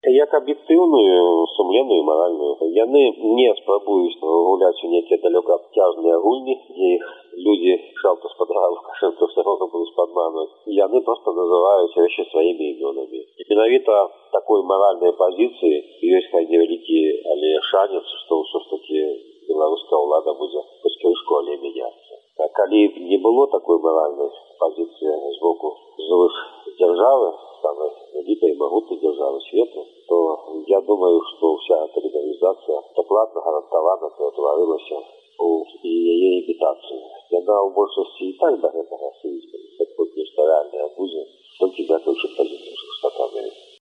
Як аб'ектыўную, сумленную, маральную. Яны не спрабуюць гуляць у нейкія далёкаабцяжныя гульні, дзе іх людзі шалта з-пад галавка, што ўсё роўна будуць падманваць. Яны проста называюць рэчы сваімі імёнамі. І менавіта такой маральнай пазіцыі ёсць хай невялікі, але шанец, што ўсё ж такі беларуская ўлада будзе хоць крышку, але мяняцца. А калі б не было такой маральнай пазіцыі з боку злых дзяржавы, самой великой и могутной державы света, то я думаю, что вся эта легализация докладно гарантована перетворилась у ее имитацию. Она в большинстве и так до этого сыскивает, как вот нечто реальное будет, только для того, чтобы позицию Штатов Америки.